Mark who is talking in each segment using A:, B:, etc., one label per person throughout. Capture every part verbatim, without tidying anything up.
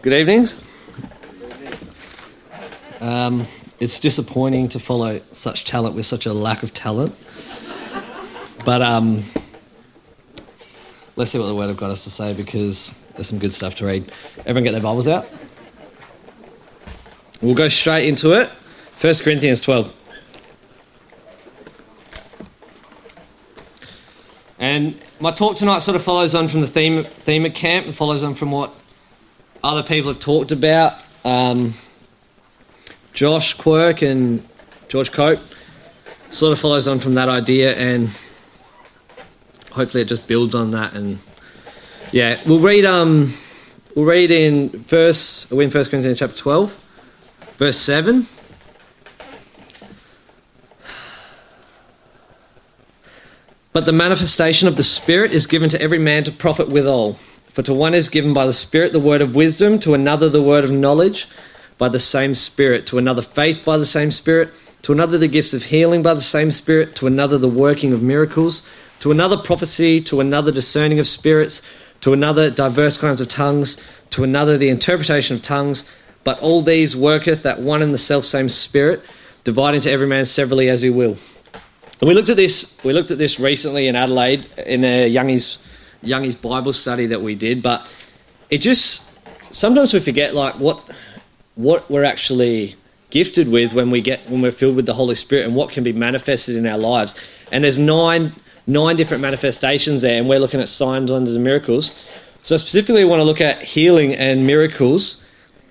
A: Good evening. Um, it's disappointing to follow such talent with such a lack of talent. But um, let's see what the Word of God has to say, because there's some good stuff to read. Everyone get their Bibles out. We'll go straight into it. First Corinthians twelve. And my talk tonight sort of follows on from the theme, theme at camp and follows on from what other people have talked about. Um, Josh Quirk and George Cope sort of follows on from that idea, and hopefully it just builds on that. And yeah, we'll read. Um, we'll read in verse. We're in First Corinthians chapter twelve, verse seven. But the manifestation of the Spirit is given to every man to profit withal. For to one is given by the Spirit the word of wisdom, to another the word of knowledge by the same Spirit, to another faith by the same Spirit, to another the gifts of healing by the same Spirit, to another the working of miracles, to another prophecy, to another discerning of spirits, to another diverse kinds of tongues, to another the interpretation of tongues. But all these worketh that one and the selfsame Spirit, dividing to every man severally as he will. And we looked at this. We looked at this recently in Adelaide in a Youngies Youngies Bible study that we did. But it just sometimes we forget like what what we're actually gifted with when we get when we're filled with the Holy Spirit, and what can be manifested in our lives. And there's nine nine different manifestations there, and we're looking at signs, wonders, and miracles. So specifically, we want to look at healing and miracles.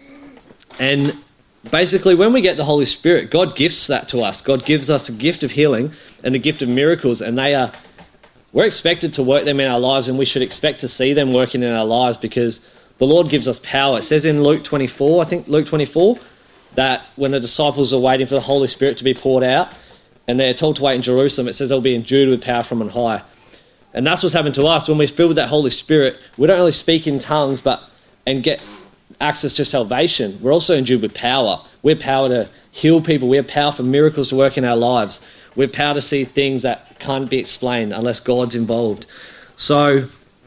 A: And basically, when we get the Holy Spirit, God gifts that to us. God gives us a gift of healing and the gift of miracles, and they are, we're expected to work them in our lives, and we should expect to see them working in our lives because the Lord gives us power. It says in Luke twenty-four, I think Luke twenty-four, that when the disciples are waiting for the Holy Spirit to be poured out, and they're told to wait in Jerusalem, it says they'll be endued with power from on high. And that's what's happened to us. When we're filled with that Holy Spirit, we don't only speak in tongues but and get access to salvation. We're also endued with power. We have power to heal people. We have power for miracles to work in our lives. We have power to see things that can't be explained unless God's involved. So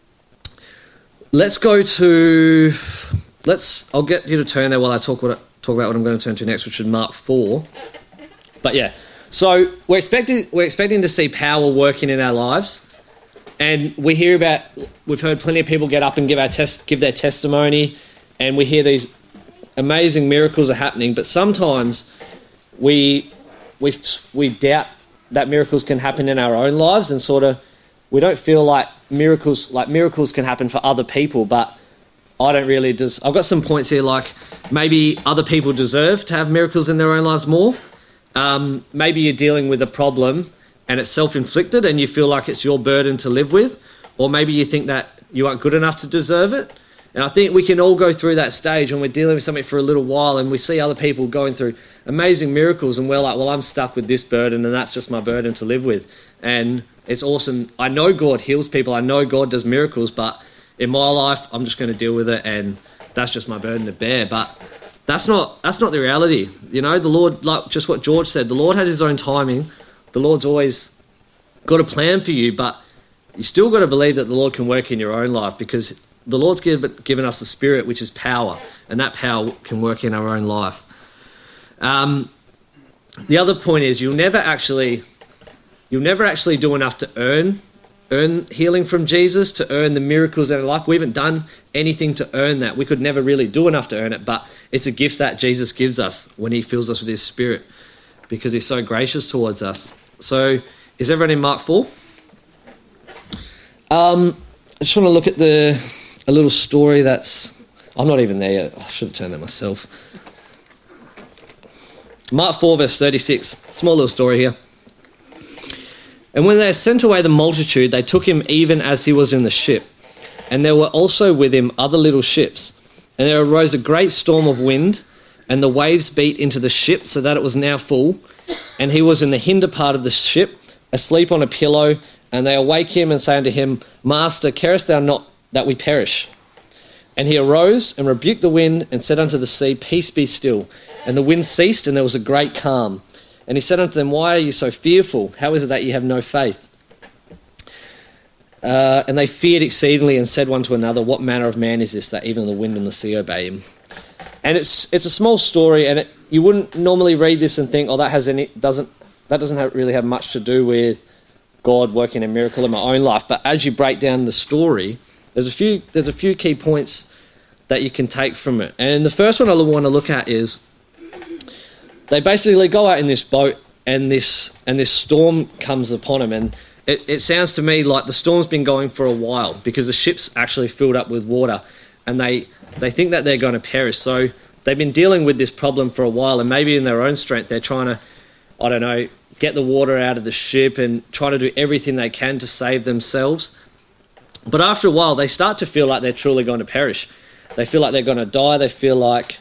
A: let's go to, let's, I'll get you to turn there while I talk, what, talk about what I'm going to turn to next, which is Mark four. But yeah, so we're expecting, we're expecting to see power working in our lives. And we hear about, we've heard plenty of people get up and give our test, give their testimony, and we hear these amazing miracles are happening, but sometimes we we we doubt that miracles can happen in our own lives, and sort of we don't feel like miracles like miracles can happen for other people. But I don't really. Des- I've got some points here, like maybe other people deserve to have miracles in their own lives more. Um, maybe you're dealing with a problem and it's self-inflicted, and you feel like it's your burden to live with, or maybe you think that you aren't good enough to deserve it. And I think we can all go through that stage when we're dealing with something for a little while and we see other people going through amazing miracles and we're like, well, I'm stuck with this burden and that's just my burden to live with. And it's awesome. I know God heals people. I know God does miracles, but in my life, I'm just going to deal with it and that's just my burden to bear. But that's not that's not the reality. You know, the Lord, like just what George said, the Lord had his own timing. The Lord's always got a plan for you, but you still got to believe that the Lord can work in your own life, because the Lord's give, given us the Spirit, which is power, and that power can work in our own life. Um, the other point is you'll never actually, you'll never actually do enough to earn, earn healing from Jesus, to earn the miracles in our life. We haven't done anything to earn that. We could never really do enough to earn it, but it's a gift that Jesus gives us when he fills us with his Spirit, because he's so gracious towards us. So, is everyone in Mark four? Um, I just want to look at the a little story that's... I'm not even there yet. I should have turned that myself. Mark four, verse thirty-six. Small little story here. And when they had sent away the multitude, they took him even as he was in the ship. And there were also with him other little ships. And there arose a great storm of wind, and the waves beat into the ship so that it was now full. And he was in the hinder part of the ship, asleep on a pillow. And they awake him and say unto him, Master, carest thou not that we perish? And he arose and rebuked the wind and said unto the sea, Peace, be still. And the wind ceased, and there was a great calm. And he said unto them, Why are you so fearful? How is it that ye have no faith? Uh, and they feared exceedingly and said one to another, "What manner of man is this that even the wind and the sea obey him?" And it's it's a small story, and it, you wouldn't normally read this and think, "Oh, that has any doesn't that doesn't have, really have much to do with God working a miracle in my own life." But as you break down the story, there's a few there's a few key points that you can take from it. And the first one I want to look at is they basically go out in this boat, and this and this storm comes upon them, and it, it sounds to me like the storm's been going for a while because the ship's actually filled up with water, and they they think that they're going to perish. So they've been dealing with this problem for a while, and maybe in their own strength they're trying to, I don't know, get the water out of the ship and try to do everything they can to save themselves. But after a while, they start to feel like they're truly going to perish. They feel like they're going to die. They feel like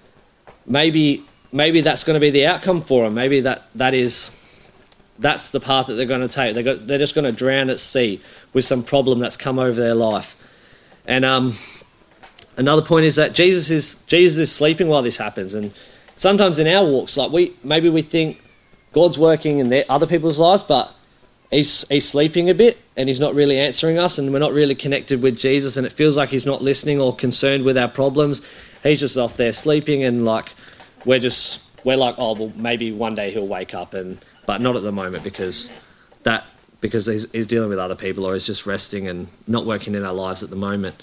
A: maybe maybe that's going to be the outcome for them. Maybe that, that is that's the path that they're going to take. They're, go, they're just going to drown at sea with some problem that's come over their life. And um, another point is that Jesus is Jesus is sleeping while this happens. And sometimes in our walks, like we maybe we think God's working in their, other people's lives, but he's he's sleeping a bit and he's not really answering us, and we're not really connected with Jesus, and it feels like he's not listening or concerned with our problems. He's just off there sleeping, and like we're just we're like, oh well, maybe one day he'll wake up, and but not at the moment because that because he's, he's dealing with other people, or he's just resting and not working in our lives at the moment.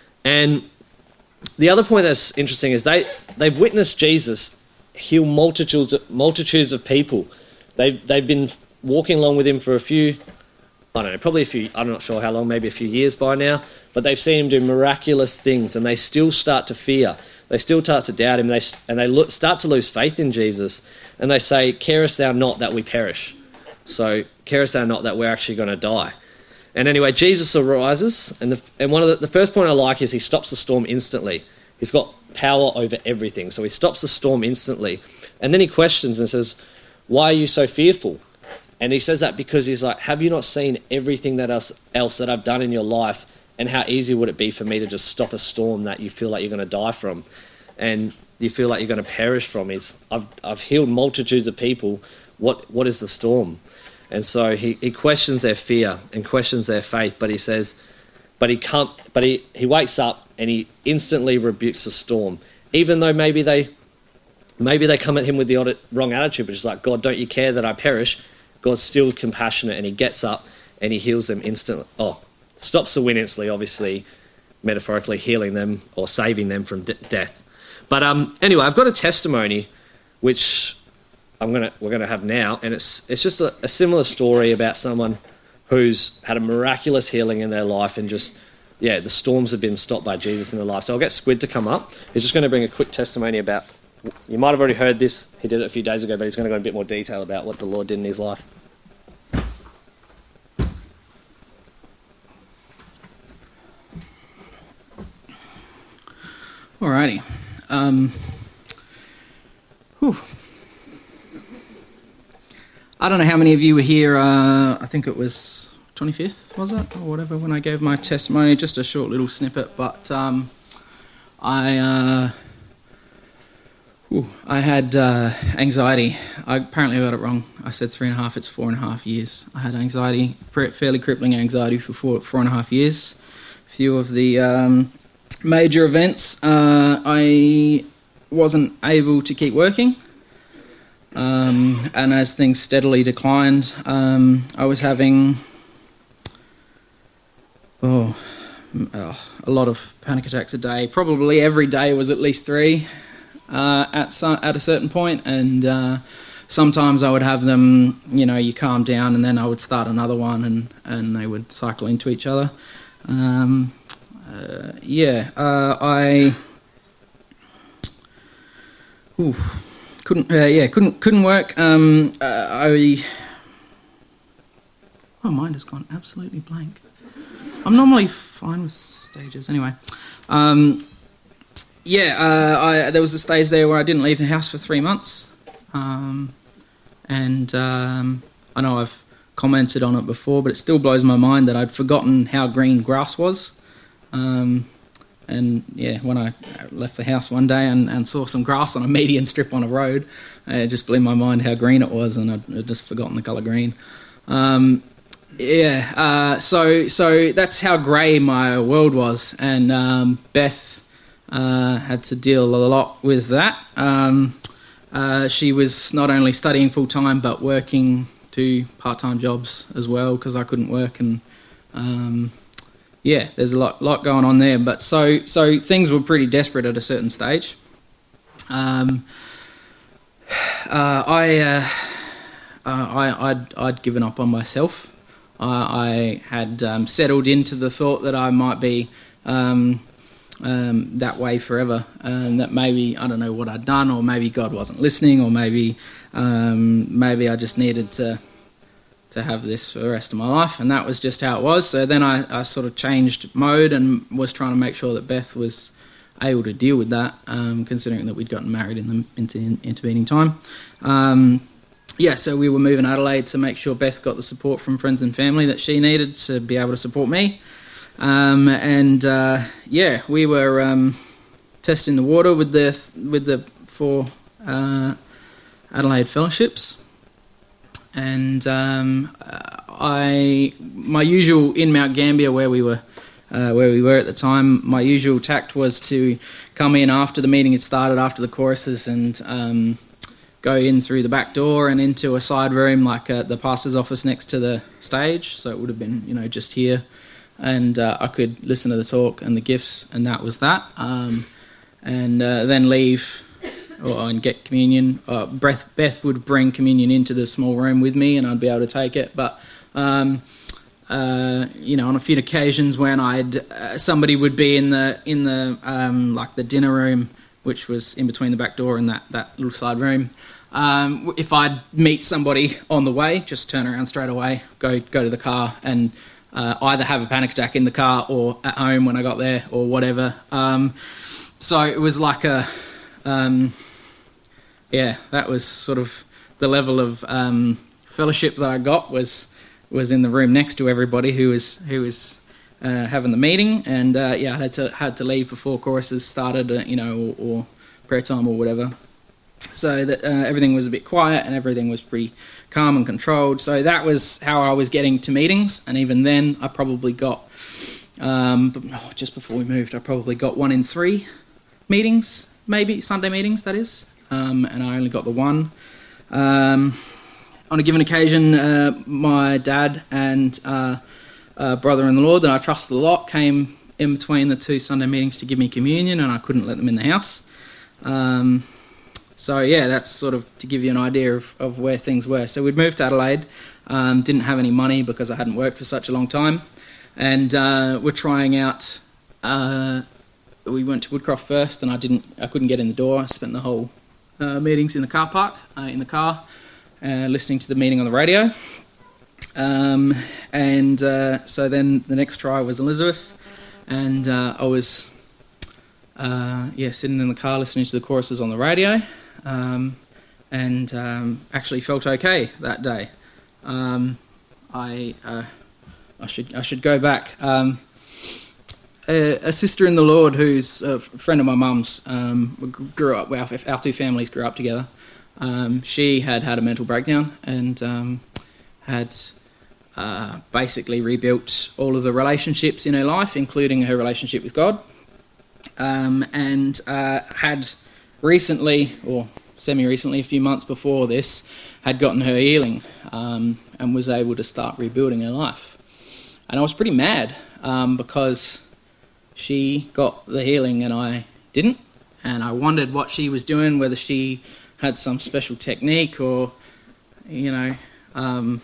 A: And the other point that's interesting is they they've witnessed Jesus heal multitudes multitudes of people. They've they've been walking along with him for a few, I don't know, probably a few, I'm not sure how long, maybe a few years by now, but they've seen him do miraculous things, and they still start to fear. They still start to doubt him, and they, and they look, start to lose faith in Jesus, and they say, "Carest thou not that we perish?" So, carest thou not that we're actually going to die? And anyway, Jesus arises, and the, and one of the, the first point I like is he stops the storm instantly. He's got power over everything, so he stops the storm instantly. And then he questions and says, "Why are you so fearful?" And he says that because he's like, "Have you not seen everything that else, else that I've done in your life? And how easy would it be for me to just stop a storm that you feel like you're going to die from, and you feel like you're going to perish from? Is I've I've healed multitudes of people. What what is the storm?" And so he, he questions their fear and questions their faith, but he says, but he can't. But he, he wakes up and he instantly rebukes the storm, even though maybe they maybe they come at him with the wrong attitude, which is like, "God, don't you care that I perish?" God's still compassionate, and he gets up and he heals them instantly. Oh, stops the wind instantly, obviously, metaphorically healing them or saving them from de- death. But um, anyway, I've got a testimony which I'm gonna we're gonna have now, and it's it's just a, a similar story about someone who's had a miraculous healing in their life, and just yeah, the storms have been stopped by Jesus in their life. So I'll get Squid to come up. He's just going to bring a quick testimony about. You might have already heard this. He did it a few days ago, but he's going to go in a bit more detail about what the Lord did in his life.
B: Alrighty. Um, whew. I don't know how many of you were here. Uh, I think it was twenty-fifth, was it? Or whatever, when I gave my testimony. Just a short little snippet. But um, I... Uh, Ooh, I had uh, anxiety. I apparently got it wrong. I said three and a half. It's four and a half years. I had anxiety, fairly crippling anxiety for four, four and a half years. A few of the um, major events, uh, I wasn't able to keep working. Um, and as things steadily declined, um, I was having oh, oh, a lot of panic attacks a day. Probably every day was at least three. Uh, at some, at a certain point, and uh, sometimes I would have them, you know, you calm down, and then I would start another one, and, and they would cycle into each other. Um, uh, yeah, uh, I ooh, couldn't, uh, yeah, couldn't couldn't work. Um, uh, I my mind has gone absolutely blank. I'm normally fine with stages, anyway. Um, Yeah, uh, I, there was a stage there where I didn't leave the house for three months. Um, and um, I know I've commented on it before, but it still blows my mind that I'd forgotten how green grass was. Um, and yeah, when I left the house one day and, and saw some grass on a median strip on a road, it just blew my mind how green it was, and I'd, I'd just forgotten the colour green. Um, Yeah, uh, so so that's how grey my world was, and um, Beth uh, had to deal a lot with that. Um, uh, she was not only studying full time but working two part time jobs as well because I couldn't work, and um, yeah, there's a lot lot going on there. But so so things were pretty desperate at a certain stage. Um, uh, I, uh, uh, I I'd I'd given up on myself. I had um, settled into the thought that I might be um, um, that way forever, and that maybe I don't know what I'd done, or maybe God wasn't listening, or maybe um, maybe I just needed to to have this for the rest of my life, and that was just how it was. So then I, I sort of changed mode and was trying to make sure that Beth was able to deal with that, um, considering that we'd gotten married in the into intervening time. Um, Yeah, so we were moving Adelaide to make sure Beth got the support from friends and family that she needed to be able to support me. Um, and uh, yeah, we were um, testing the water with the with the four uh, Adelaide fellowships. And um, I, my usual in Mount Gambier where we were, uh, where we were at the time, my usual tact was to come in after the meeting had started, after the choruses, and um, go in through the back door and into a side room, like uh, the pastor's office next to the stage. So it would have been, you know, just here, and uh, I could listen to the talk and the gifts, and that was that. Um, and uh, then leave or and get communion. Uh, Beth, Beth would bring communion into the small room with me, and I'd be able to take it. But um, uh, you know, on a few occasions when I'd uh, somebody would be in the in the um, like the dinner room, which was in between the back door and that, that little side room. Um, if I'd meet somebody on the way, just turn around straight away, go go to the car, and uh, either have a panic attack in the car or at home when I got there or whatever. Um, so it was like a, um, yeah, that was sort of the level of um, fellowship that I got was was in the room next to everybody who was who was uh, having the meeting, and uh, yeah, I had to had to leave before choruses started, uh, you know, or, or prayer time or whatever. So that uh, everything was a bit quiet and everything was pretty calm and controlled. So that was how I was getting to meetings, and even then I probably got, um, oh, just before we moved, I probably got one in three meetings, maybe, Sunday meetings, that is, um, and I only got the one. Um, on a given occasion, uh, my dad and uh, uh, brother in the Lord that I trusted a lot came in between the two Sunday meetings to give me communion, and I couldn't let them in the house. Um, So, yeah, that's sort of to give you an idea of, of where things were. So we'd moved to Adelaide, um, didn't have any money because I hadn't worked for such a long time, and uh, we're trying out, uh, we went to Woodcroft first, and I didn't, I couldn't get in the door. I spent the whole uh, meetings in the car park, uh, in the car, uh, listening to the meeting on the radio. Um, and uh, so then the next try was Elizabeth, and uh, I was, uh, yeah, sitting in the car listening to the choruses on the radio. Um, and um, actually felt okay that day. Um, I uh, I should I should go back. Um, a, a sister in the Lord, who's a friend of my mum's, um, grew up. Our, our two families grew up together. Um, she had had a mental breakdown and um, had uh, basically rebuilt all of the relationships in her life, including her relationship with God, um, and uh, had. Recently, or semi-recently, a few months before this, had gotten her healing um, and was able to start rebuilding her life. And I was pretty mad um, because she got the healing and I didn't. And I wondered what she was doing, whether she had some special technique or, you know, um,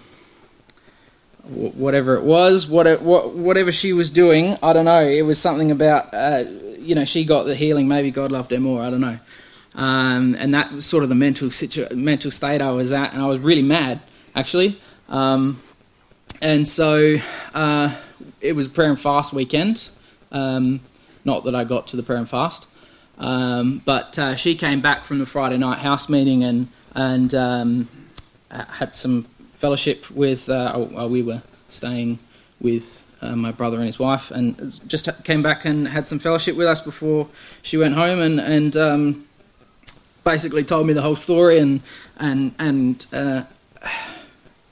B: w- whatever it was, what it, what, whatever she was doing, I don't know. It was something about, uh, you know, she got the healing, maybe God loved her more, I don't know. Um, and that was sort of the mental situ- mental state I was at, and I was really mad, actually. Um, and so uh, it was a prayer and fast weekend. Um, not that I got to the prayer and fast, um, but uh, she came back from the Friday night house meeting and and um, had some fellowship with. Uh, oh, we were staying with uh, my brother and his wife, and just came back and had some fellowship with us before she went home, and and. Um, basically told me the whole story and and and uh,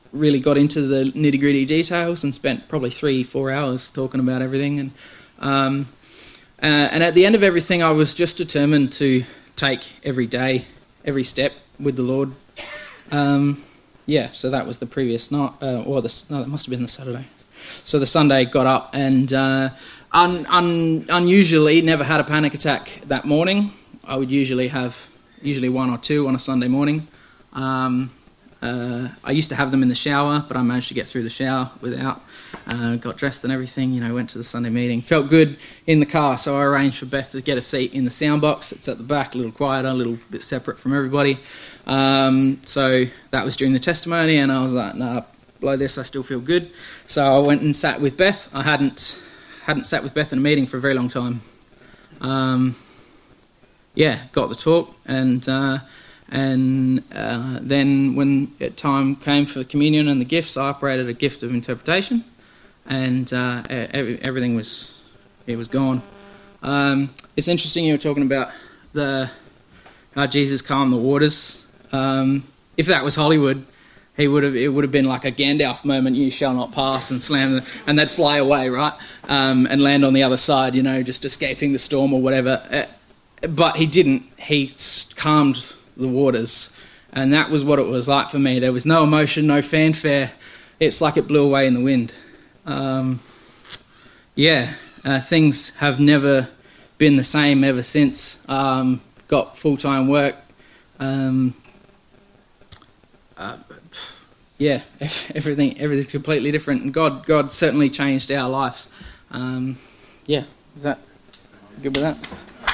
B: really got into the nitty-gritty details and spent probably three, four hours talking about everything. And um, uh, and at the end of everything, I was just determined to take every day, every step with the Lord. Um, yeah, so that was the previous night, uh, or the, no, that must have been the Saturday. So the Sunday got up and uh, un, un, unusually never had a panic attack that morning. I would usually have usually one or two on a Sunday morning. Um, uh, I used to have them in the shower, but I managed to get through the shower without. Uh, got dressed and everything, you know, went to the Sunday meeting. Felt good in the car, so I arranged for Beth to get a seat in the sound box. It's at the back, a little quieter, a little bit separate from everybody. Um, so that was during the testimony, and I was like, nah, below this I still feel good. So I went and sat with Beth. I hadn't hadn't sat with Beth in a meeting for a very long time. Um, yeah, got the talk, and uh, and uh, then when it time came for communion and the gifts, I operated a gift of interpretation, and uh, every, everything was it was gone. Um, it's interesting you were talking about the how Jesus calmed the waters. Um, if that was Hollywood, he would have. It would have been like a Gandalf moment. You shall not pass, and slam, the, and they'd fly away, right, um, and land on the other side. You know, just escaping the storm or whatever. Uh, but he didn't. He calmed the waters, and that was what it was like for me. There was no emotion, no fanfare. It's like it blew away in the wind. Um, yeah, uh, things have never been the same ever since. Um, got full-time work. Um, uh, yeah, everything everything's completely different, and God God certainly changed our lives. Um, yeah, is that good with that?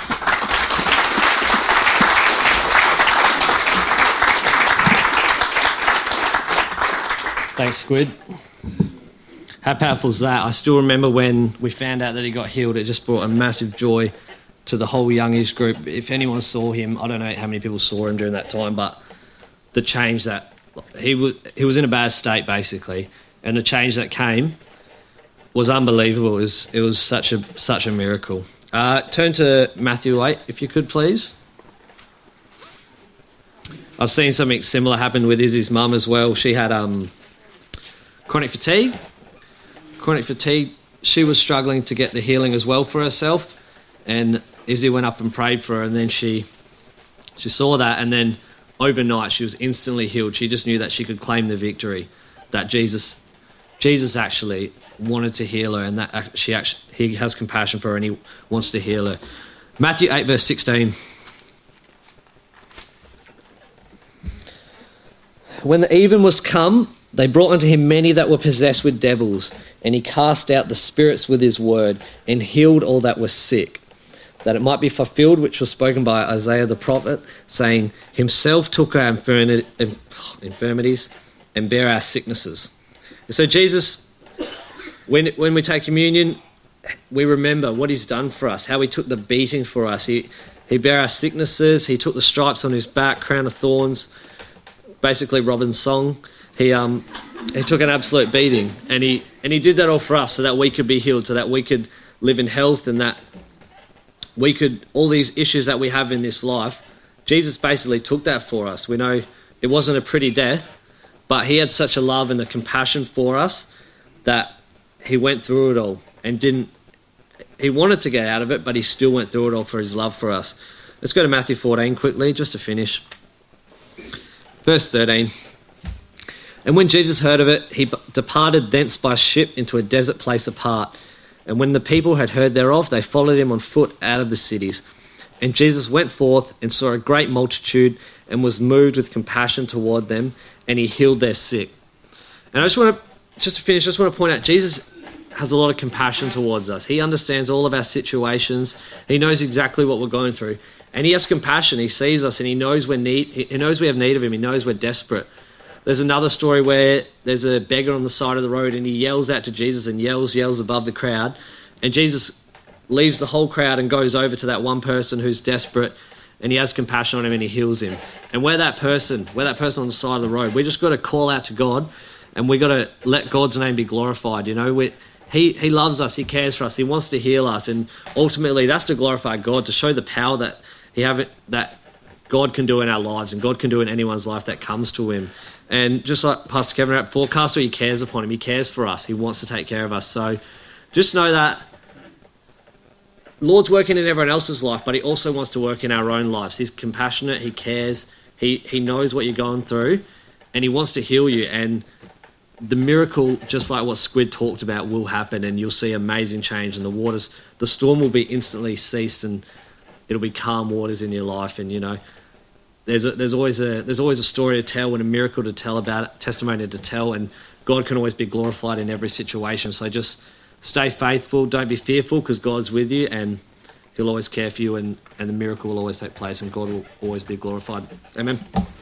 A: Thanks, Squid. How powerful is that? I still remember when we found out that he got healed. It just brought a massive joy to the whole youngish group. If anyone saw him, I don't know how many people saw him during that time, but the change that he was he was in a bad state basically, and the change that came was unbelievable. It was it was such a such a miracle. Uh, turn to Matthew eight, if you could, please. I've seen something similar happen with Izzy's mum as well. She had um, chronic fatigue. Chronic fatigue. She was struggling to get the healing as well for herself, and Izzy went up and prayed for her, and then she she saw that, and then overnight she was instantly healed. She just knew that she could claim the victory, that Jesus Jesus actually wanted to heal her, and that she actually he has compassion for her and he wants to heal her. Matthew eight verse sixteen. When the even was come, they brought unto him many that were possessed with devils, and he cast out the spirits with his word, and healed all that were sick, that it might be fulfilled which was spoken by Isaiah the prophet, saying, himself took our infirmities and bare our sicknesses. And so Jesus, when when we take communion, we remember what he's done for us, how he took the beating for us. He he bare our sicknesses, he took the stripes on his back, crown of thorns, basically Robin's song. He um he took an absolute beating, and he and he did that all for us so that we could be healed, so that we could live in health, and that we could, all these issues that we have in this life, Jesus basically took that for us. We know it wasn't a pretty death, but he had such a love and a compassion for us that he went through it all and didn't, he wanted to get out of it, but he still went through it all for his love for us. Let's go to Matthew fourteen quickly, just to finish. Verse thirteen. And when Jesus heard of it, he departed thence by ship into a desert place apart. And when the people had heard thereof, they followed him on foot out of the cities. And Jesus went forth and saw a great multitude and was moved with compassion toward them, and he healed their sick. And I just want to, just to finish, I just want to point out, Jesus has a lot of compassion towards us. He understands all of our situations. He knows exactly what we're going through. And he has compassion. He sees us and he knows we're need, he knows we have need of him. He knows we're desperate. There's another story where there's a beggar on the side of the road and he yells out to Jesus and yells, yells above the crowd. And Jesus leaves the whole crowd and goes over to that one person who's desperate, and he has compassion on him and he heals him. And we're that person, we're that person on the side of the road. We just got to call out to God, and we got to let God's name be glorified. You know, we, he, he loves us, he cares for us, he wants to heal us. And ultimately that's to glorify God, to show the power that he have, that God can do in our lives, and God can do in anyone's life that comes to him. And just like Pastor Kevin wrote before, cast all your cares upon him. He cares for us. He wants to take care of us. So just know that Lord's working in everyone else's life, but he also wants to work in our own lives. He's compassionate. He cares. He he knows what you're going through, and he wants to heal you. And the miracle, just like what Squid talked about, will happen, and you'll see amazing change. And the waters, the storm will be instantly ceased, and it'll be calm waters in your life. And you know, there's a, there's always a there's always a story to tell and a miracle to tell about it, testimony to tell, and God can always be glorified in every situation. So just stay faithful. Don't be fearful, because God's with you, and he'll always care for you, and, and the miracle will always take place, and God will always be glorified. Amen.